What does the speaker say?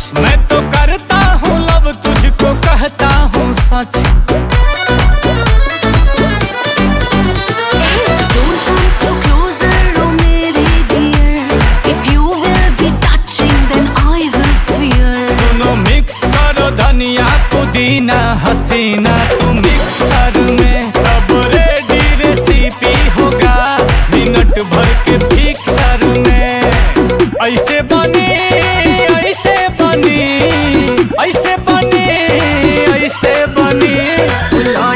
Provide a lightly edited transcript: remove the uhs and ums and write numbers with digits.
मैं तो करता हूँ लव, तुझको कहता हूँ सच। Don't come too closer, oh मेरी dear. If you will be touching, then I will fear. सुनो मिक्स करो धनिया पुदीना हसीना, तू मिक्सर में तब रेडी रेसिपी होगा, मिनट भर के फिक्सर